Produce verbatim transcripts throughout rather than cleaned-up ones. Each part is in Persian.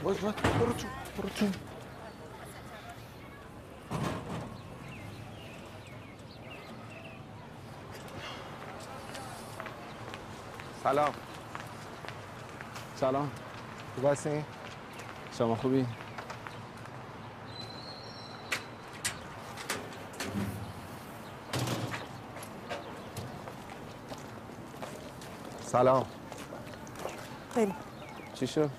باش باش برو تو برو تو. سلام. سلام. خوب هستی؟ شما خوبی؟ سلام. بریم. چی شد؟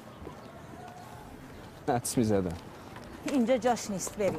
حدس می‌زدم. اینجا جاش نیست، بریم.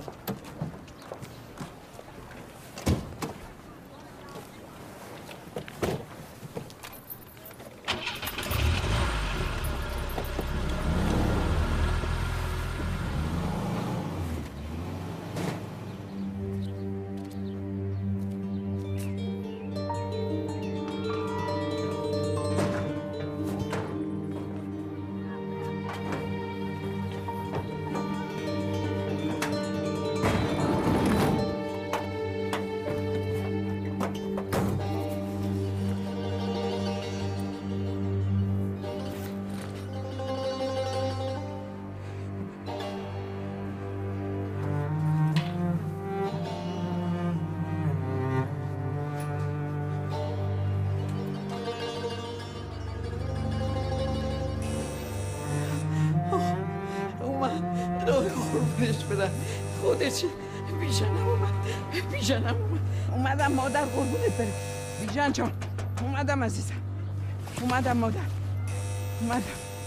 خودش بیژنم اومد بیژنم اومد اومدم مادر قربونت برم بیژن جان اومدم عزیزم اومدم مادر اومدم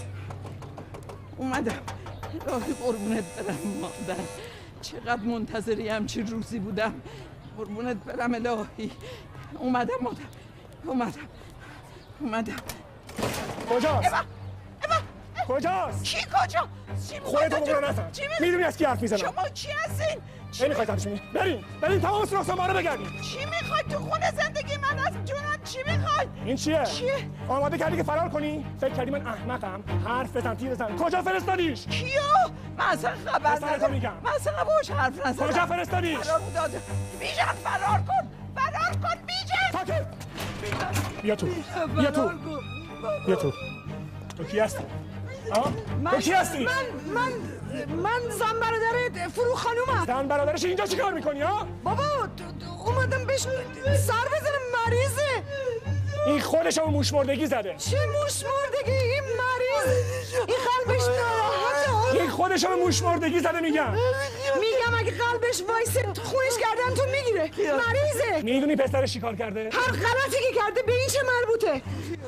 اومدم الهی قربونت برم مادر چقدر منتظری همچی روزی بودم قربونت برم الهی اومدم مادر اومدم اومدم کجاست؟ کجاست؟ کی کجا؟ خودتو بگو نزن میدونی از کی حرف میزنم شما کی هستین؟ نمیخواید همچنین بریم بریم تمام سراغ ما رو بگردیم چی میخواید تو خونه زندگی من از جونم چی میخواید؟ این چیه؟ چیه؟ آماده کردی که فرار کنی؟ فکر کردی من احمقم حرف بزن تیر بزن کجا فرستادیش؟ کیو؟ من اصلا خبر ندارم من اصلا باهاش حرف نزدم کجا فرستادیش؟ فرار داده بیژن فرار کن فرار کن بیژن ساکت بیا تو بیا تو بیا تو تو کی هستی؟ تو کی هستی؟ من من من زن برادر فروخ خانومم. زن برادرش اینجا چیکار میکنی ها؟ بابا اومدم بهش سر بزنم مریضه. این خودش رو موشمردگی زده. چه موشمردگی؟ این مریض این قلبش ناراحته. این خودش رو موشمردگی زده میگم. میگم اگه قلبش وایسه خونش گردن تو میگیره. مریضه. میدونی پسرش چیکار کرده؟ هر غلطی که کرده به این چه مربوطه؟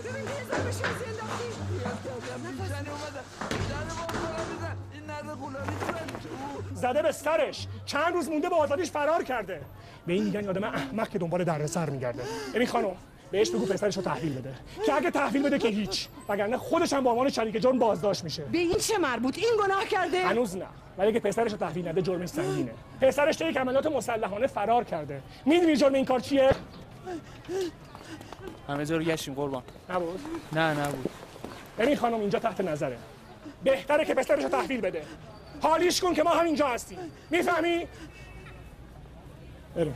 زده به سرش چند روز مونده به آزادیش فرار کرده به این میگن آدم احمق که دنبال دردسر میگرده. ببین خانم بهش بگو پسرش رو تحویل بده که اگه تحویل بده که هیچ وگرنه خودش هم به عنوان شریک جرم بازداشت میشه. به این چه مربوط؟ این گناه کرده؟ هنوز نه ولی اگه پسرش رو تحویل نده جرمش سنگینه. پسرش طی عملیات مسلحانه فرار کرده. میدونی جرم این کار چیه؟ همه جا رو گشتیم قربان. نبود؟ نه نبود. ببین خانم اینجا تحت نظره. بهتره که پسرش رو تحویل بده. حالیش کن که ما هم اینجا هستیم. میفهمی؟ بریم.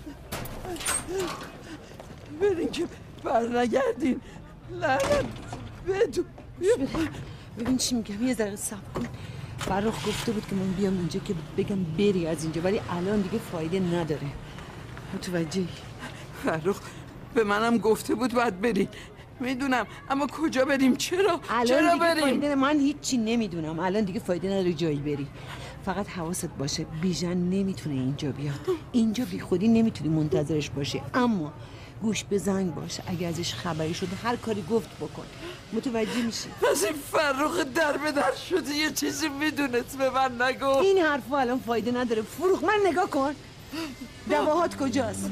بریم که برنگردین. لعنت بدون. ببین چی میگم یه ذره صبر کن. فرخ گفته بود که من بیام اینجا که بگم بری از اینجا ولی الان دیگه فایده نداره. متوجهی؟ فرخ به منم گفته بود باید بریم. میدونم اما کجا بریم؟ چرا؟ چرا بریم؟ فایده من هیچی نمیدونم. الان دیگه فایده نداره جایی بری. فقط حواست باشه بیژن نمیتونه اینجا بیاد. اینجا بی خودی نمیتونی منتظرش باشی اما گوش به زنگ باشه اگه ازش خبری شده هر کاری گفت بکن. متوجه میشی؟ پس این فرخ در به در شده یه چیزی میدونست به من نگفت. این حرفا الان فایده نداره. فروخ من نگاه کن. دواهات کجاست؟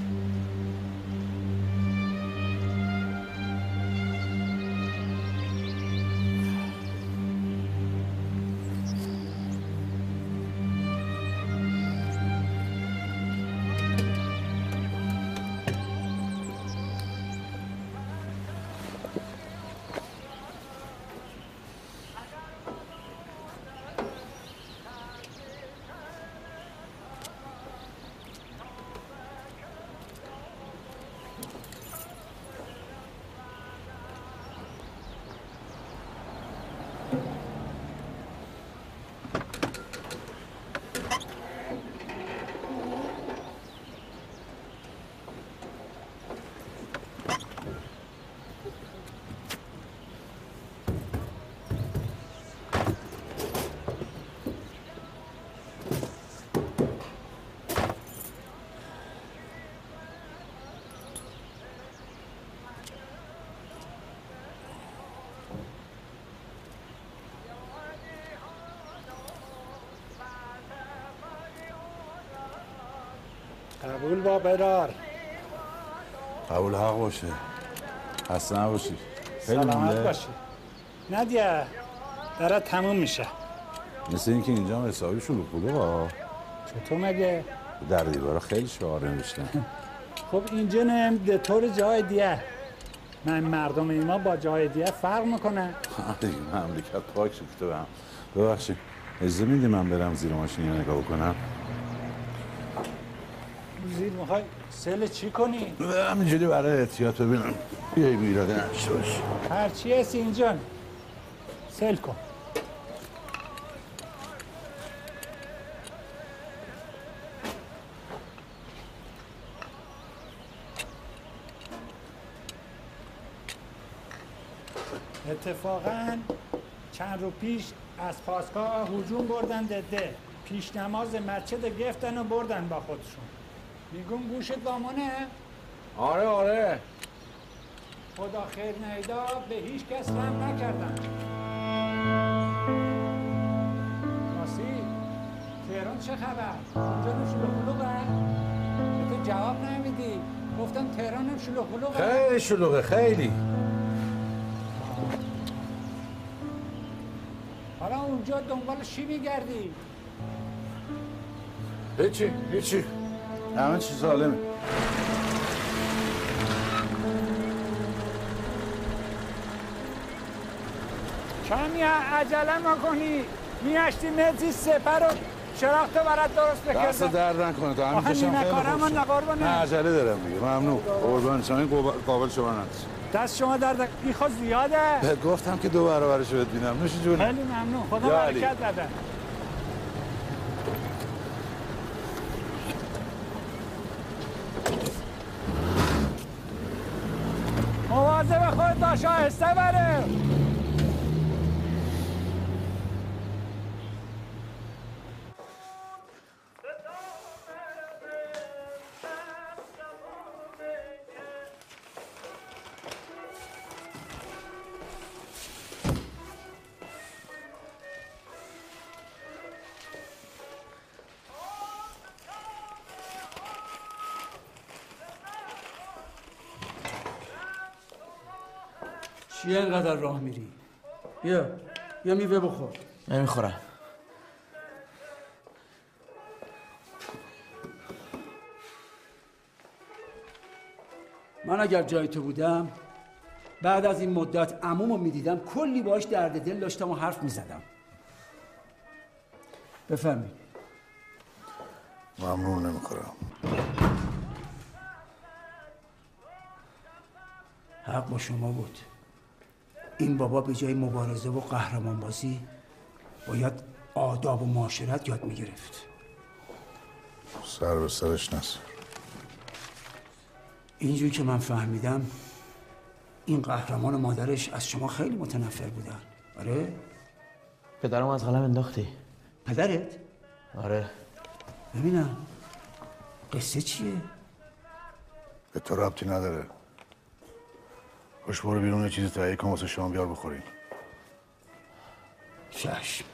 با برار. قبول حق باشه. خسته نباشی. سلامت باشی. ندیه داره تموم میشه. مثل اینکه اینجا هم حسابی شلوغ پلوغا. چطور مگه؟ در دیوارا خیلی شعار نوشتن. خب اینجا نم ده طور جای دیگه. من مردم ایما با جای دیگه فرق میکنه. دیگه مملکت پاک شکته به هم. ببخشید اجازه میدی من برم زیر ماشین یا نگاه بکنم؟ زیر میخوای سل چی کنی؟ همینجوری برای احتیاط ببینم بیایی بیراده نشته باشی. هرچی هست اینجا سل کن. اتفاقاً چند رو پیش از پاسگاه هجوم بردن ده پیش نماز مسجد گفتن و بردن با خودشون. میگم گوشت وامانه؟ آره آره. خدا خیر نیدا به هیچ کس رحم نکردن. ناسی تهران چه خبر؟ اونجا هم شلوغ پلوغه؟ تو جواب نمیدی. گفتم تهران هم شلوغ پلوغه؟ خیلی شلوغه خیلی. حالا اونجا دنبال چی میگردی؟ هیچی هیچی همه چی سالمه. کمی عجله نکنی. میاشتی مزی سپر و شراخت برات درست بکردم. دست درد نکنه تا همین آخه کشم خیلی نکارم خوب من نقربانه. نه عجله دارم دیگه. ممنون قربان شما. این قابل شما نداشت. دست شما درد بیخود زیاده. بهت گفتم که دو برابرش رو ببینم. نوش جون. خیلی ممنون. خدا برکت بده. مواظب خودت باش آهسته بره. چیه اینقدر راه میری؟ بیا بیا میوه بخور. نمیخورم. من اگر جای تو بودم بعد از این مدت عمومو میدیدم کلی باهاش درد دل داشتم و حرف میزدم. بفهمی. ممنون نمیخورم. حق با شما بود. این بابا به جای مبارزه و قهرمان بازی باید آداب و معاشرت یاد میگرفت. سر به سرش نسر. اینجوری که من فهمیدم این قهرمان و مادرش از شما خیلی متنفر بودن. آره؟ پدرم از قلم انداختی. پدرت؟ آره. ببینم قصه چیه؟ به تو ربطی نداره. خوش برو بیرون یه چیزی تهیه کن واسه شما بیار بخورین. چشم.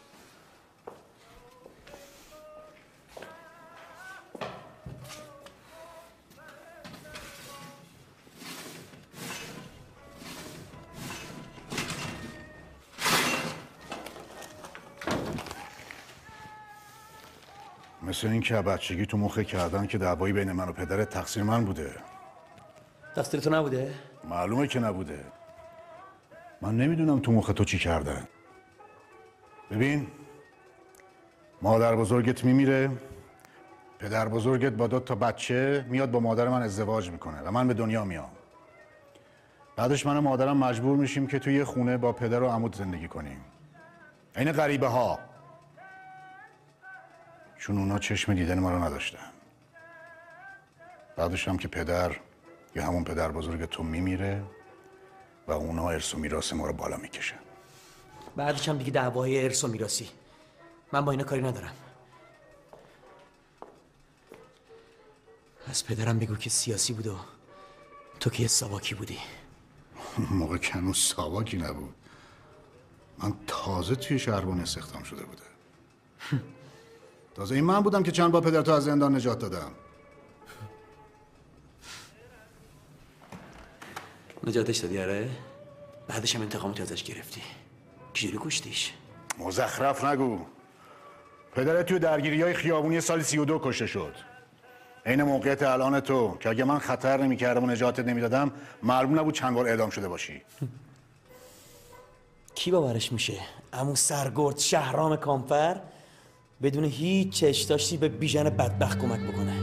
مثل این که بچگی تو مخه کردن که دعوایی بین من و پدرت تقصیر من بوده. تقصیر تو نبوده؟ معلومه که نبوده. من نمیدونم تو مخ تو چی کردن. ببین مادر بزرگت میمیره، پدر بزرگت با دو تا بچه میاد با مادر من ازدواج میکنه و من به دنیا میام. بعدش من و مادرم مجبور میشیم که توی یه خونه با پدر و عمود زندگی کنیم. عین غریبه ها. چون اونا چشم دیدن ما رو نداشتن. بعدش هم که پدر یا همون پدر بزرگ تو میمیره و اونا ارث و میراث ما رو بالا میکشن. بعدش هم دیگه دعوای ارث و میراثی. من با اینا کاری ندارم. از پدرم بگو که سیاسی بود و تو که ساواکی بودی. موقع کنوز ساواکی نبود. من تازه توی شهربان استخدام شده بوده. تازه این من بودم که چند بار پدرتو از زندان نجات دادم. نجاتش دادی آره؟ بعدش هم انتقامت ازش گرفتی. چجوری کشتیش؟ مزخرف نگو. پدرت توی درگیری های خیابونی سال سی و دو کشته شد. این موقعیت الان تو که اگه من خطر نمی‌کردم و نجاتت نمیدادم معلوم نبود چند بار اعدام شده باشی. کی باورش میشه؟ عمو سرگرد شهرام کامفر بدون هیچ چش داشتی به بیژن بدبخت کمک بکنه.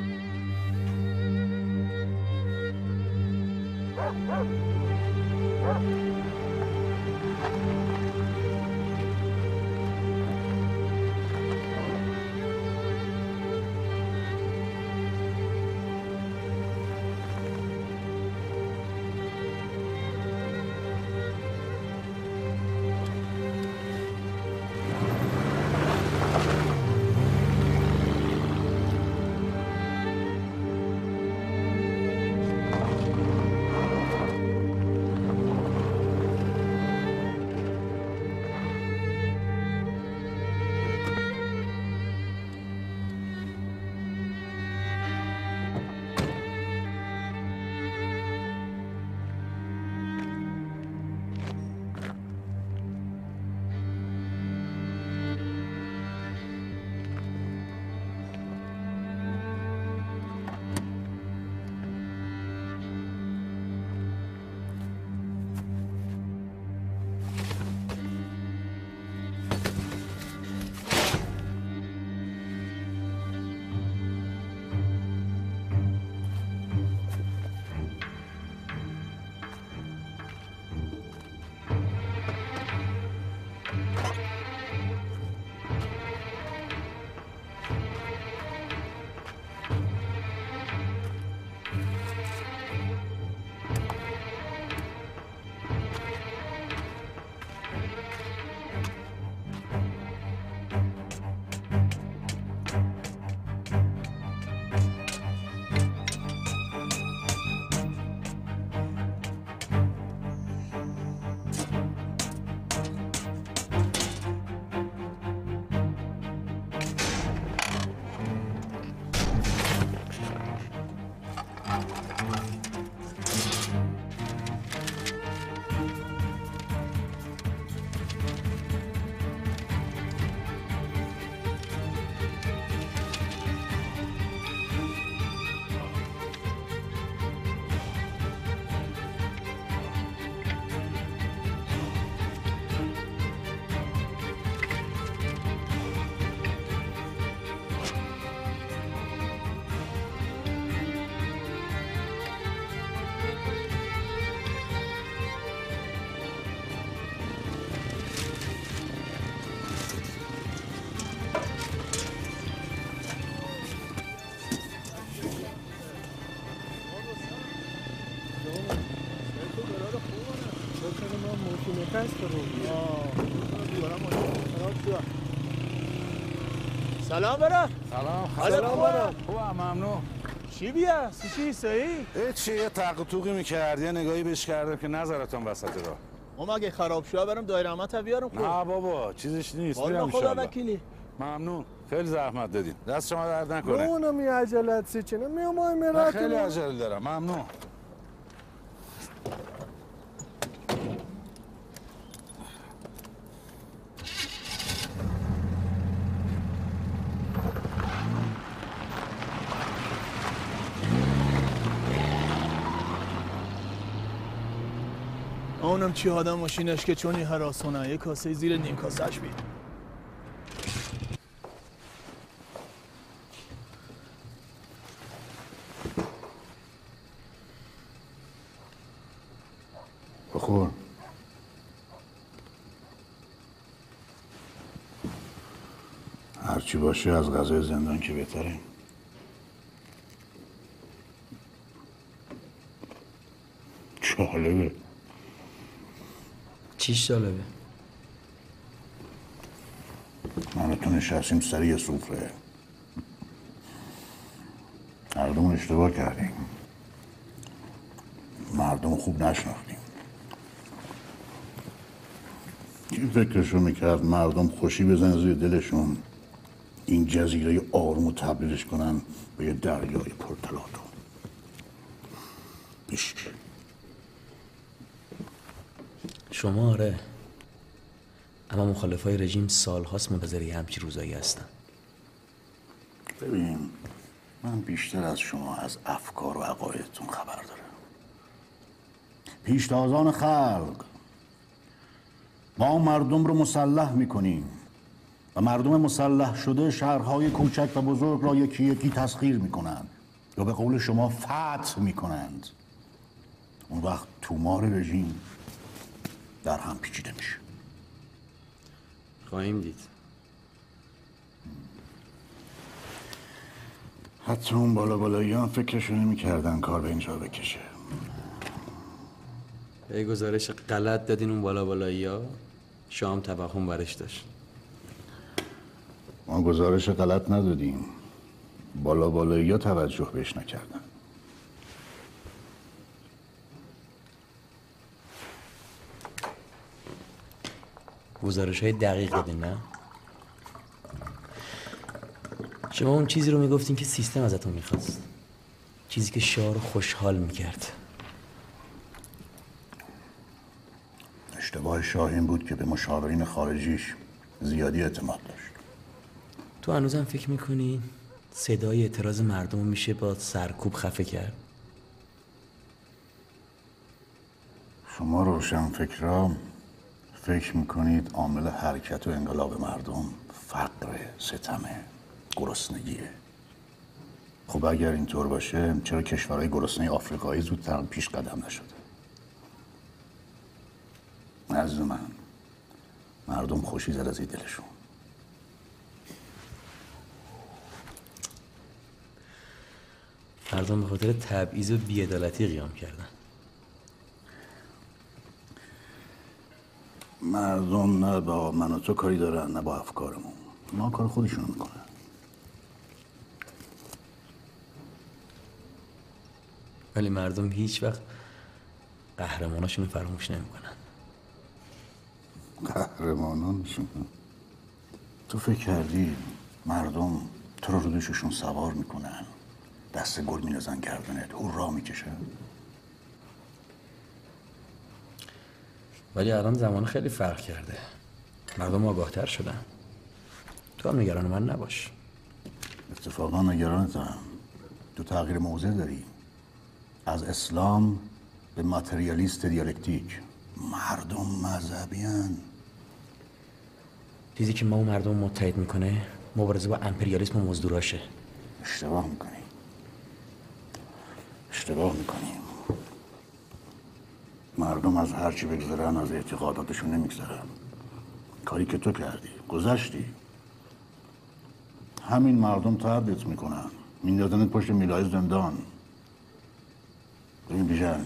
سلام برا. سلام. سلام برا. خوبم ممنون. چی بیا؟ چی صحیح؟ هیچی یه تق توقی میکرد یه نگاهی بهش کردم که نظرتون وسط راه. اما اگه خراب شو برم دایر احمد بیارم خب. نه بابا چیزش نیست. میرم ان شاء الله. وکیلی. ممنون. خیلی زحمت دادین. دست شما درد نکنه. اونم می عجلت سی چنه میام میرم. خیلی عجله دارم. ممنون. اونم چی آدم ماشینش که چونی هراسونه یه کاسه زیر نیم کاسهش بید. بخور. هرچی باشه از غذای زندان که بهتره. جالبه. چیش جالبه؟ من و تو نشستیم سر یه سفره. مردم اشتباه کردیم. مردم خوب نشناختیم. کی فکرشو میکرد مردم خوشی بزنه زیر دلشون این جزیره آروم و تبدیلش کنن به یه دریای پرتلاطم. هیچکی. شما آره، اما مخالفای رژیم سالهاست منتظر یه همچی روزایی هستن. ببین من بیشتر از شما از افکار و عقایدتون خبر دارم. پیشتازان خلق، ما مردم رو مسلح میکنیم و مردم مسلح شده شهرهای کوچک و بزرگ را یکی یکی تسخیر میکنند یا به قول شما فتح میکنند. اون وقت تومار رژیم در هم پیچیده میشه. خواهیم دید. حتی اون بالا بالایی هم فکرشو نمیکردن کار به اینجا بکشه. یه گزارش غلط دادین اون بالا بالایی ها، شام توهم برش داشت. ما گزارش غلط ندادیم، بالا بالایی ها توجه بهش نکردن. گزارش های دقیق دادین نه؟ شما اون چیزی رو میگفتین که سیستم ازتون میخواست، چیزی که شاه رو خوشحال میکرد. اشتباه شاه این بود که به مشاورین خارجیش زیادی اعتماد داشت. تو هنوزم فکر میکنی صدای اعتراض مردم میشه با سرکوب خفه کرد؟ شما روشنفکرا فکر میکنید عامل حرکت و انقلاب مردم فقر، ستمه، گرسنگیه. خب اگر اینطور باشه چرا کشورهای گرسنه آفریقایی زودتر پیش قدم نشده؟ از من مردم خوشی زد از این دلشون. مردم به خاطر تبعیض و بی‌عدالتی قیام کردن. مردم نه با من و تو کاری دارن نه با افکارمون، ما کار خودشون میکنن. ولی مردم هیچ وقت قهرماناشون رو فراموش نمیکنن. قهرمانانشون؟ تو فکر کردی مردم تو رو رو دوششون سوار میکنن، دست گل میندازن گردنت، هورا میکشن؟ ولی الان زمان خیلی فرق کرده، مردم آگاهتر شدن. تو هم نگران من نباش. اتفاقا نگرانتم. تو تغییر موضع داری، از اسلام به ماتریالیست دیالکتیک. مردم مذهبیان. چیزی که ما و مردم متحد میکنه مبارزه با امپریالیسم و مزدوراشه. اشتباه میکنی اشتباه میکنی مردم از هرچی بگذرن از اعتقاداتشون نمیگذرن. کاری که تو کردی، گذشتی. همین مردم تبدیت میکنن، میندازنت پشت میلای زندان. ببین بیژن،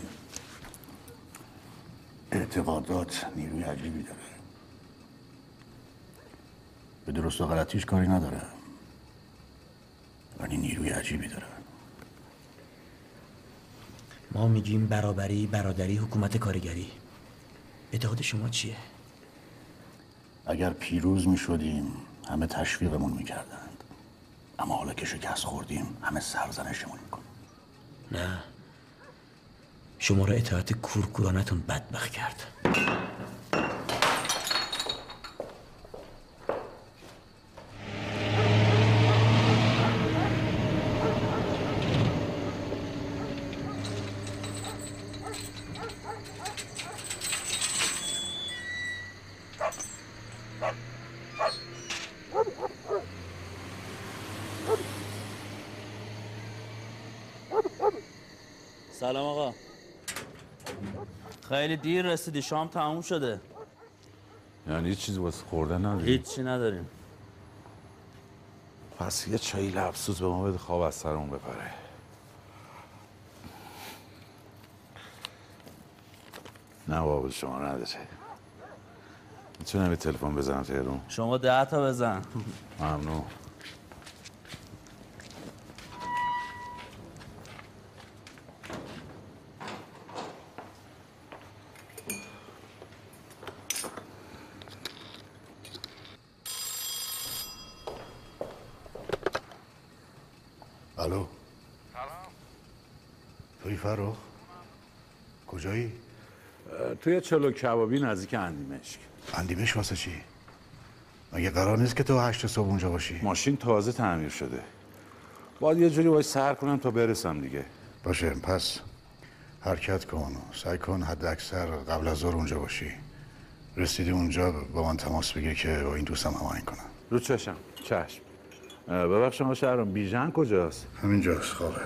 اعتقادات نیروی عجیبی داره، به درست و غلطیش کاری نداره، ولی نیروی عجیبی داره. ما میگیم برابری، برادری، حکومت کارگری. اعتقاد شما چیه؟ اگر پیروز میشدیم همه تشویقمون میکردند، اما حالا که شکست خوردیم همه سرزنشمون میکنن. نه، شما را اطاعت کورکورانتون بدبخت کرد. سلام آقا. خیلی دیر رسیدی، شام تموم شده. یعنی هیچ چیزی واسه خوردن نداری؟ هیچی نداریم. پس یه چایی لبسوس به ما بده خواب از سرمون بپره. نه بابا شما نداره. میتونم یه تلفن بزنم تهرون؟ شما ده تا بزن. ممنون. الو. توی فرخ؟ کجایی؟ توی چلو کبابی نزدیک اندیمشک. اندیمشک واسه چی؟ مگه قرار نیست که تو هشت صبح اونجا باشی؟ ماشین تازه تعمیر شده. باید یه جوری باید سر کنم تا برسم دیگه. باشه پس حرکت کن. سعی کن حد اکثر قبل از ظهر اونجا باشی. رسیدی اونجا با من تماس بگیر که با این دوستم هماهنگ کنم. رو چشم. چشم. ببخشید آقا شهرام، بیژن کجاست؟ همینجاست، خوابه.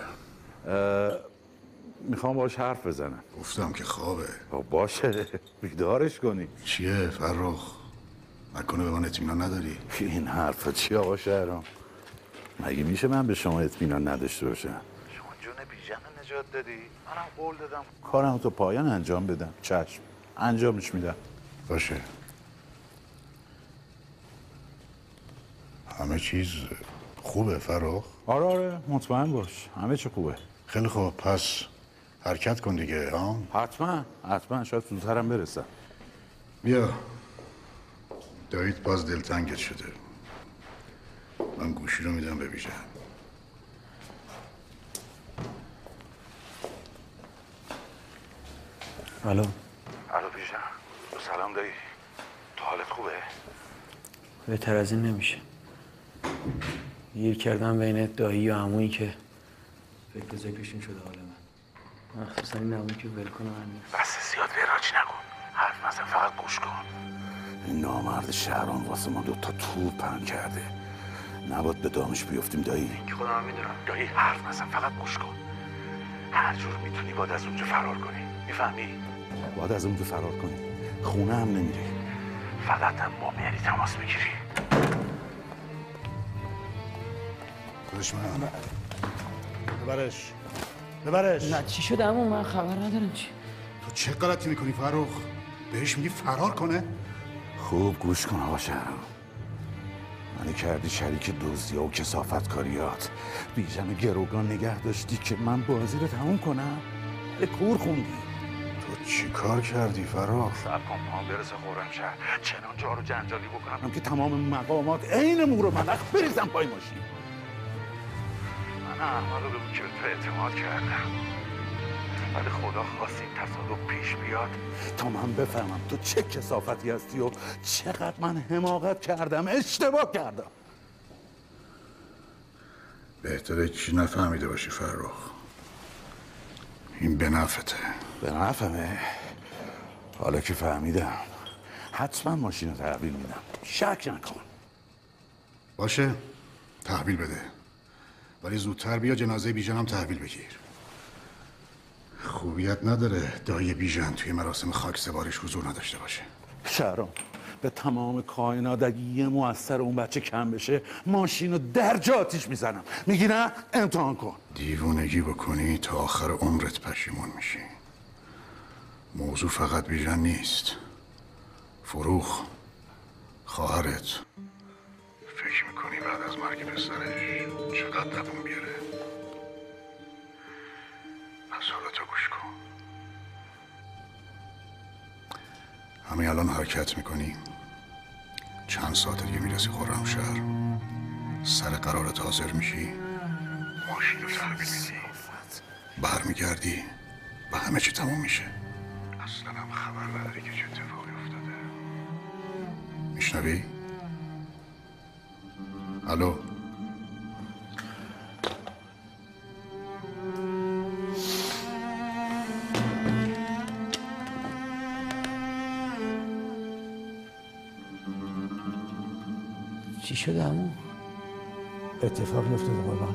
میخوام باهاش حرف بزنم. گفتم که خوابه. باشه بیدارش کنی. چیه فرخ؟ نکنه به من اطمینان نداری؟ این حرفا چی آقا شهرام؟ مگه میشه من به شما اطمینان نداشته باشم؟ شما جون بیژن نجات دادی؟ منم قول دادم کارم تو پایان انجام بدم. چشم، انجامش میدم. باشه. همه چیز خوبه فرخ؟ آره آره مطمئن باش، همه چی خوبه. خیلی خوب، پس حرکت کن دیگه. ها؟ حتما حتما، شاید زودترم برسم. بیا. داییت باز دلتنگت شده. من گوشی رو میدم به بیژن. الو. الو بیژن. سلام دایی. تو حالت خوبه؟ بهتر از این نمیشه. گیر کردم بین دایی و عمویی که فکر ذکرشون شده حال من. مخصوصا این عمویی که ول کنه من. بس زیاد وراج نکن. حرف مثلا فقط گوش کن. این نامرد شهرام واسه ما دوتا توپ پهن کرده. نباید به دامش بیفتیم دایی. که خودم میدونم. دایی حرف مثلا فقط گوش کن. هر جور میتونی باید از اونجا فرار کنی. میفهمی؟ باید از اونجا فرار کنی. خونه هم نمیری. فقط هم با میاری تماس بگیری. دشمن ببرش ببرش. نه چی شده عمو؟ من خبر ندارم. چی؟ تو چه غلطی میکنی فرخ؟ بهش میگی فرار کنه؟ خوب گوش کن آقا شهرام. منو کردی شریک دزدی‌ها و کثافتکاریات. بیژن گروگان نگه داشتی که من بازی رو تموم کنم. به کور خوندی. تو چی کار کردی فرخ؟ سب کن پام برسه خرمشهر. چنان جارو جنجالی بکنم که تمام مقامات عین مور و ملخ بریزم پای ماشین. من احمق رو که به تو اعتماد کردم، ولی خدا خواست این تصادف پیش بیاد تا من بفهمم تو چه کثافتی هستی و چقدر من حماقت کردم، اشتباه کردم. بهتره چی نفهمیده باشی فرخ. این به نفته. به نفهمه؟ حالا که فهمیدم حتما ماشین رو تحویل میدم، شک نکن. باشه تحویل بده، ولی زودتر بیا جنازه بیژن هم تحویل بگیر. خوبیت نداره دایی بیژن توی مراسم خاکسپاریش حضور نداشته باشه. شهرام به تمام کائنات اگه یه موثر اون بچه کم بشه ماشین رو در جا آتیش میزنم. میگی نه؟ امتحان کن. دیوونگی بکنی تا آخر عمرت پشیمون میشی. موضوع فقط بیژن نیست. فروخ، خواهرت. فکر میکنی بعد از مرگ پسرش چقدر دووم بیاره؟ از حالا تو گوش کن. همین الان حرکت میکنی، چند ساعت دیگه میرسی خرمشهر، سر قرارت حاضر میشی، ماشین رو تحویل میدی، برمیگردی و همه چی تموم میشه. اصلا هم خبر نداری که چه اتفاقی افتاده. میشنوی؟ الو؟ چی شده عمو؟ اتفاقی افتاده قربان.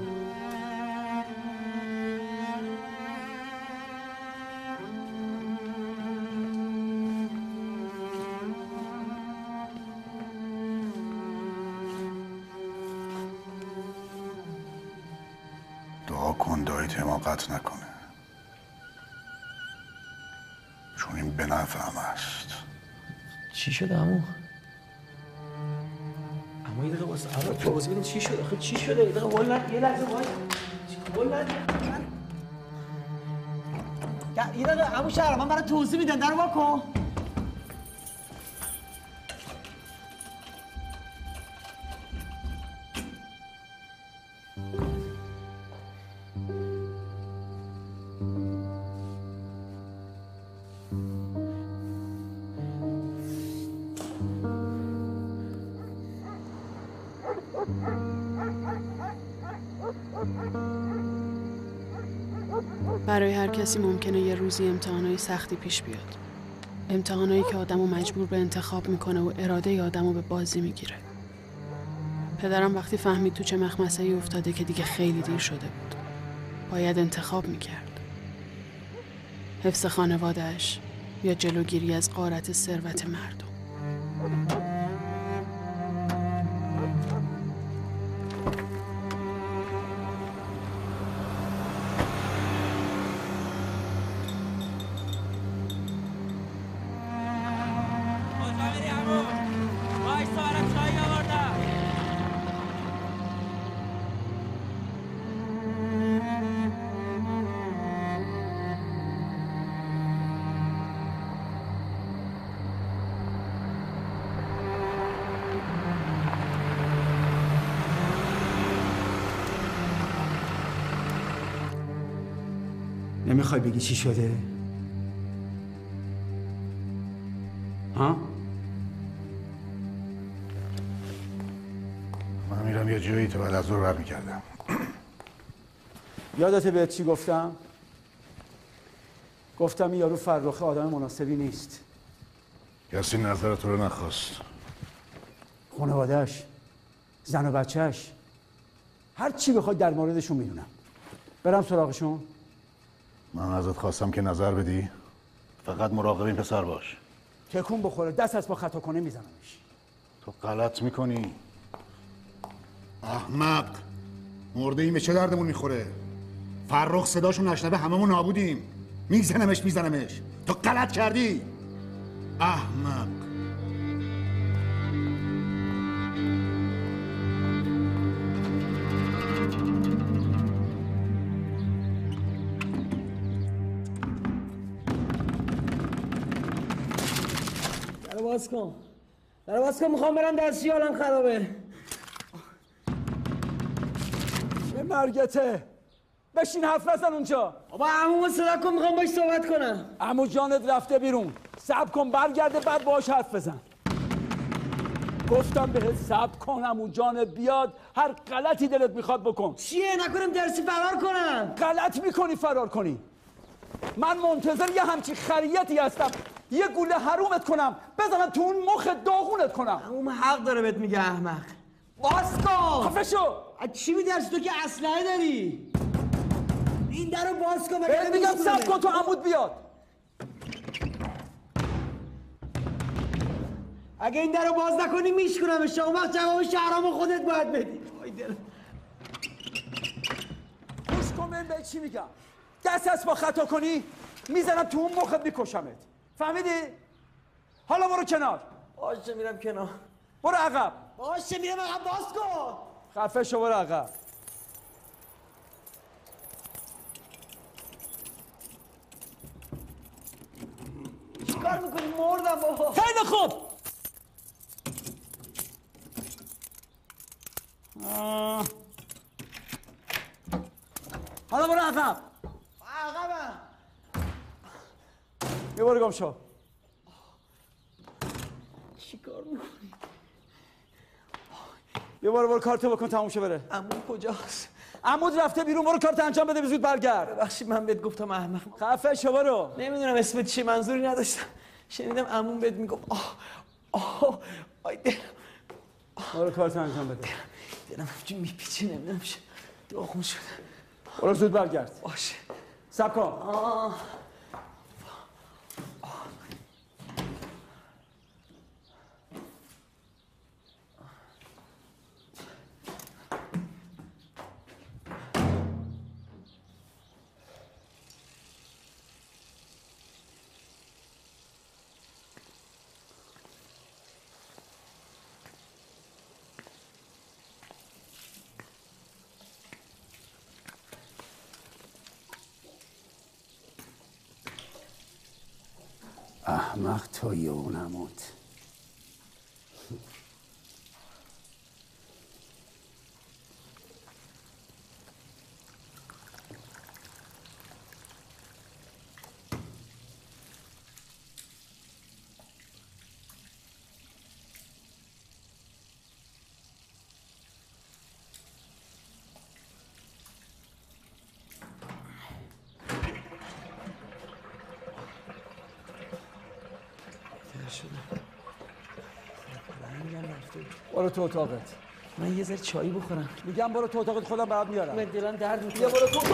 دعا کن داییت حماقت نکنه، چون این به نفع همه است. چی شده عمو؟ عمو یه دقیقه واسه عمو توضیح بدین چی شده؟ خب چی شده؟ یه دقیقه ولد یه لحظه وای. ولد یه دقیقه عمو شهرام من برای توضیح میدم، درو وا کن. برای هر کسی ممکنه یه روزی امتحانای سختی پیش بیاد. امتحانایی که آدمو مجبور به انتخاب میکنه و اراده آدمو به بازی میگیره. پدرم وقتی فهمید تو چه مخمسه‌ای افتاده که دیگه خیلی دیر شده بود. باید انتخاب میکرد. حفظ خانواده‌اش یا جلوگیری از غارت ثروت مردم. نمیخوای بگی چی شده؟ ها؟ من میرم یه جایی تا بعد از ظهر برمیگردم. یادته بهت چی گفتم؟ گفتم این یارو فرخه آدم مناسبی نیست. کسی نظر تو رو نخواست. خانواده‌اش، زن و بچه‌اش، هر چی بخواد در موردشون میدونم. برم سراغشون؟ من ازت خواستم که نظر بدی. فقط مراقب این پسر باش. تکون بخوره دست از با خطا کنه میزنمش. تو غلط میکنی. احمق. مرده این به چه دردمون میخوره؟ فرخ صداشو نشنوه هممون نابودیم. میزنمش میزنمش. تو غلط کردی. احمق. درو باز کن. درو باز کن، میخوام برم دستی، حالم خرابه. به مرگته. بشین حرف نزن اونجا. بابا عمومو صدا کن، میخوام باش صحبت کنم. عمو جانت رفته بیرون. صبر کن برگرده بعد باهاش حرف بزن. گفتم بهت صبر کن عمو جانت بیاد، هر غلطی دلت میخواد بکن. چیه نکنم درسی فرار کنم؟ غلط میکنی فرار کنی. من منتظر یه همچی خریتی هستم یه گوله حرومت کنم بزنم تو اون مخ داغونت کنم. عموم حق داره بهت میگه احمق. باز کن. خفه شو. چی میدرسی تو که اسلحه داری؟ این درو باز کن. بهت میگم صبر کن تو عمود بیاد. اگه این درو باز نکنی میشکنمش. اون وقت جواب شهرامو خودت باید بدی. وای دلم. گوش کن ببین به چی میگم. دست از با خطا کنی میزنم تو اون مخت میکشمت. فهمیدی؟ حالا برو کنار. باشه میرم کنار. برو عقب. باشه میرم عقب. باز کن. خفه شو برو عقب. چیکار میکنی؟ مردم بابا. خیلی خوب. آه. حالا برو عقب. عقبم. یه برو گم شو. چیکار میکنی؟ یه بار برو کارتو بکن تموم شه بره. عمو کجاست؟ عمود رفته بیرون، برو کارت انجام بده زود برگرد. ببخشید من بهت گفتم احمق. خفه شو برو. نمیدونم اسمت چیه، منظوری نداشتم. شنیدم عموم بهت میگفت آه آه آی دلم. برو کارت انجام بده. دلم همچون میپیچه نمیدونم چه داغون شده. برو زود برگرد. باشه. صبر کن. آه. احمق توی اون عمود. شده. رنگم رفته. برو تو اتاقت. من یه ذره چایی بخورم. میگم برو تو اتاقت، خودم برات میارم. من دلم درد میکنه. بیا برو تو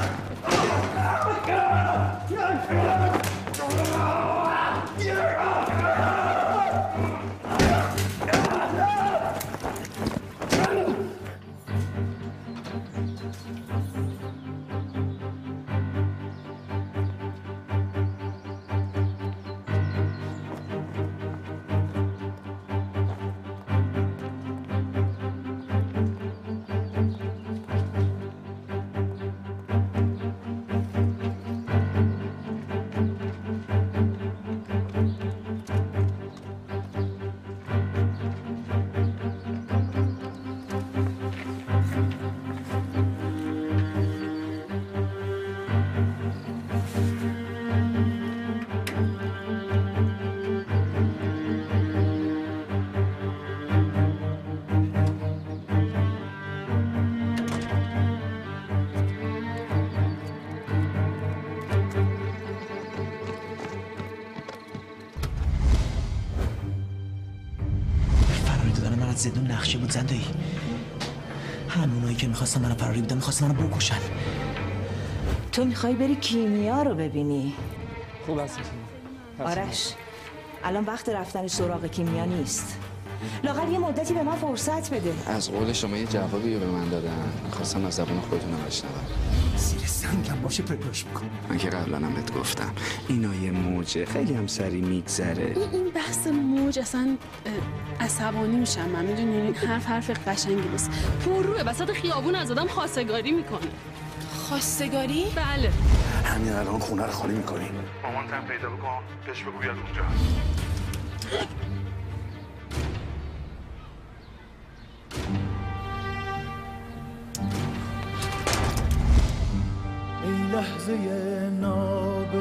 زدون نقشه بود زندایی. همونایی که میخواستن منو فراری بدن میخواستن منو بکشن. تو میخوای بری کیمیا رو ببینی؟ خوب هستی. آرش الان وقت رفتن سراغ کیمیا نیست. لااقل یه مدتی به من فرصت بده. از قول شما یه جوابی رو به من دادن، خواستم از زبان خودتون رو بشنوم. زیر سنگم باشه پیداش میکنم. من که قبلا هم بهت گفتم اینا یه موجه، خیلی هم سری میگذره. این بحث موج اصلا عصبانی میشم من، میدونی این حرف حرف قشنگی نیست. پر روی وسط خیابون از آدم خواستگاری میکنه. خواستگاری؟ بله. همین الان خونه رو خالی میکنی. مامانتم پیدا بکن، بهش بگو بیاد اونجا. ای لحظه ناب